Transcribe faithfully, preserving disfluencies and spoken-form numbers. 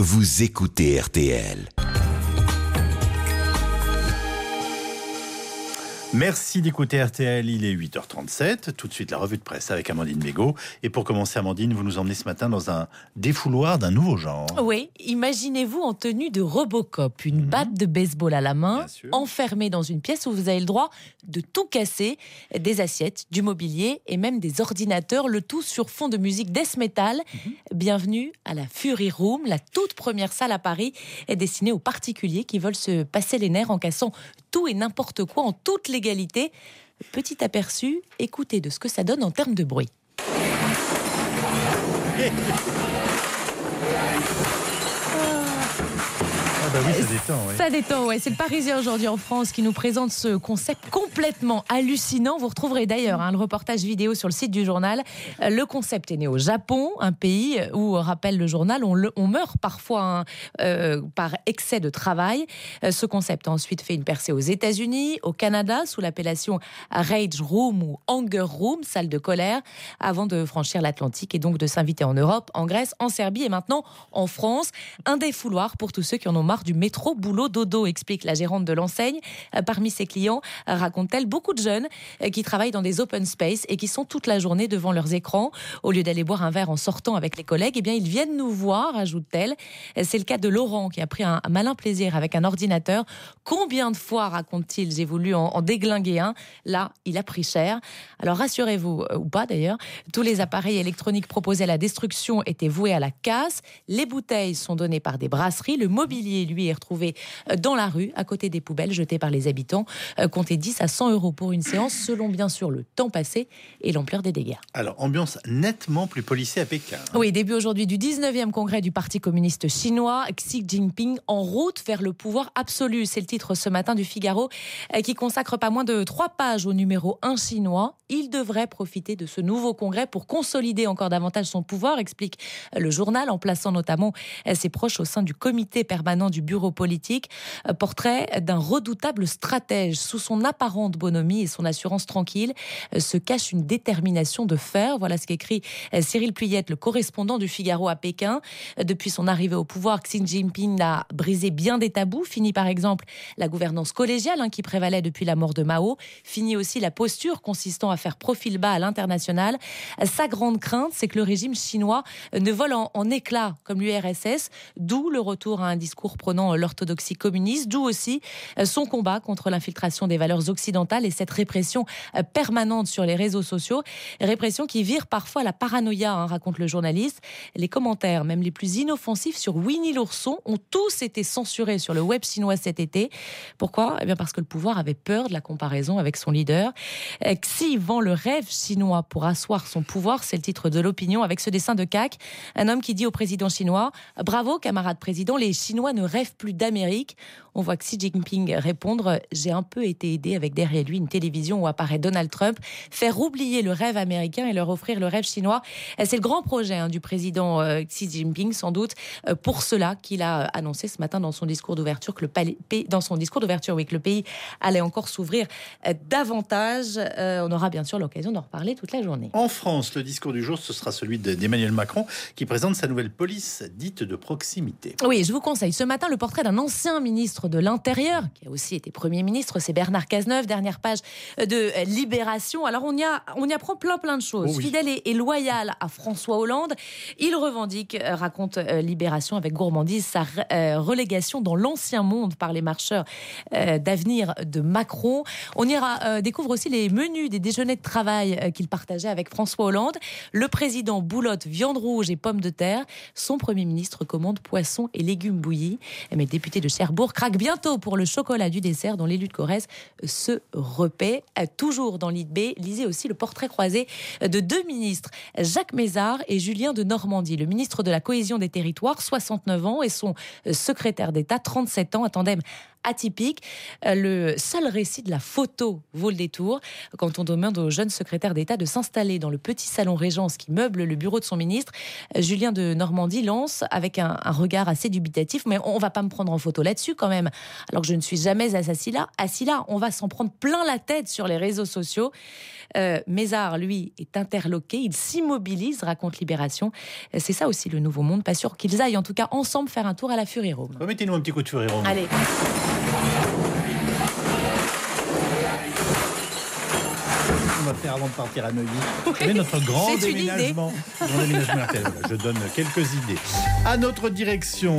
vous écoutez R T L. Merci d'écouter R T L, il est huit heures trente-sept. Tout de suite, la revue de presse avec Amandine Bégaud. Et pour commencer, Amandine, vous nous emmenez ce matin dans un défouloir d'un nouveau genre. Oui, imaginez-vous en tenue de Robocop, une mmh. batte de baseball à la main, enfermé dans une pièce où vous avez le droit de tout casser, des assiettes, du mobilier et même des ordinateurs, le tout sur fond de musique death metal. Mmh. Bienvenue à la Fury Room, la toute première salle à Paris est destinée aux particuliers qui veulent se passer les nerfs en cassant tout et n'importe quoi en toute légalité. Petit aperçu, écoutez de ce que ça donne en termes de bruit. Ah bah oui, ça détend, ouais. Ça détend, ouais. C'est le Parisien aujourd'hui en France qui nous présente ce concept complètement hallucinant. Vous retrouverez d'ailleurs hein, le reportage vidéo sur le site du journal. Le concept est né au Japon, un pays où, rappelle le journal, on, le, on meurt parfois hein, euh, par excès de travail. Ce concept a ensuite fait une percée aux États-Unis, au Canada, sous l'appellation Rage Room ou Anger Room, salle de colère, avant de franchir l'Atlantique et donc de s'inviter en Europe, en Grèce, en Serbie et maintenant en France. Un défouloir pour tous ceux qui en ont marre du métro boulot dodo, explique la gérante de l'enseigne. Parmi ses clients, raconte-t-elle, beaucoup de jeunes qui travaillent dans des open space et qui sont toute la journée devant leurs écrans. Au lieu d'aller boire un verre en sortant avec les collègues, eh bien ils viennent nous voir, ajoute-t-elle. C'est le cas de Laurent qui a pris un malin plaisir avec un ordinateur. Combien de fois, raconte-t-il, j'ai voulu en, en déglinguer un. Là, il a pris cher. Alors rassurez-vous, euh, ou pas d'ailleurs, tous les appareils électroniques proposés à la destruction étaient voués à la casse. Les bouteilles sont données par des brasseries. Le mobilier, lui, est retrouvé dans la rue, à côté des poubelles jetées par les habitants. Euh, comptez dix à cent euros pour une séance, selon bien sûr le temps passé et l'ampleur des dégâts. Alors, ambiance nettement plus policée à Pékin. Hein. Oui, début aujourd'hui du dix-neuvième congrès du Parti communiste chinois, Xi Jinping en route vers le pouvoir absolu. C'est le titre ce matin du Figaro, euh, qui consacre pas moins de trois pages au numéro un chinois. Il devrait profiter de ce nouveau congrès pour consolider encore davantage son pouvoir, explique le journal, en plaçant notamment ses proches au sein du comité permanent du bureau politique. Portrait d'un redoutable stratège. Sous son apparente bonhomie et son assurance tranquille se cache une détermination de fer. Voilà ce qu'écrit Cyril Puyette, le correspondant du Figaro à Pékin. Depuis son arrivée au pouvoir, Xi Jinping a brisé bien des tabous. Fini par exemple la gouvernance collégiale hein, qui prévalait depuis la mort de Mao. Fini aussi la posture consistant à faire profil bas à l'international. Sa grande crainte, c'est que le régime chinois ne vole en, en éclats comme l'U R S S, d'où le retour à un discours prônant l'orthodoxie communiste, d'où aussi son combat contre l'infiltration des valeurs occidentales et cette répression permanente sur les réseaux sociaux, répression qui vire parfois à la paranoïa, hein, raconte le journaliste. Les commentaires, même les plus inoffensifs sur Winnie l'ourson, ont tous été censurés sur le web chinois cet été. Pourquoi ? Eh bien parce que le pouvoir avait peur de la comparaison avec son leader. Xi vend le rêve chinois pour asseoir son pouvoir, c'est le titre de l'Opinion, avec ce dessin de Cac, un homme qui dit au président chinois « Bravo, camarade président, les Chinois ne rêvent plus d'Amérique ». On voit Xi Jinping répondre « J'ai un peu été aidé » avec derrière lui une télévision où apparaît Donald Trump. Faire oublier le rêve américain et leur offrir le rêve chinois, c'est le grand projet hein, du président euh, Xi Jinping, sans doute euh, pour cela qu'il a annoncé ce matin dans son discours d'ouverture que le palais, dans son discours d'ouverture, oui, que le pays allait encore s'ouvrir euh, davantage. Euh, on aura bien sûr l'occasion d'en reparler toute la journée. En France, le discours du jour, ce sera celui d'Emmanuel Macron qui présente sa nouvelle police dite de proximité. Oui, je vous conseille ce matin le portrait d'un ancien ministre de l'Intérieur, qui a aussi été Premier ministre, c'est Bernard Cazeneuve, dernière page de Libération. Alors on y, a, on y apprend plein plein de choses. Oh oui. Fidèle et, et loyal à François Hollande, il revendique, raconte Libération avec gourmandise, sa euh, relégation dans l'ancien monde par les marcheurs euh, d'avenir de Macron. On ira euh, découvre aussi les menus des déjeuners de travail euh, qu'il partageait avec François Hollande. Le président boulotte viande rouge et pommes de terre. Son Premier ministre commande poisson et légumes bouillis. Mais le député de Cherbourg craque bientôt pour le chocolat du dessert dont l'élu de Corrèze se repaît. Toujours dans l'I D B, lisez aussi le portrait croisé de deux ministres, Jacques Mézard et Julien de Normandie. Le ministre de la Cohésion des Territoires, soixante-neuf ans, et son secrétaire d'État, trente-sept ans, un tandem atypique. Le seul récit de la photo vaut le détour quand on demande au jeune secrétaire d'État de s'installer dans le petit salon Régence qui meuble le bureau de son ministre. Julien de Normandie lance avec un, un regard assez dubitatif, mais on va pas me prendre en photo là-dessus quand même, alors que je ne suis jamais assis là. Assis là, on va s'en prendre plein la tête sur les réseaux sociaux. Euh, Mézard, lui, est interloqué, il s'immobilise, raconte Libération. C'est ça aussi le nouveau monde, pas sûr qu'ils aillent en tout cas ensemble faire un tour à la Furie-Rome. Remettez-nous un petit coup de Furie-Rome. Allez. On va faire avant de partir à Neuilly. Oui, c'est notre grand c'est déménagement. Grand déménagement R T L. Voilà, je donne quelques idées. À notre direction.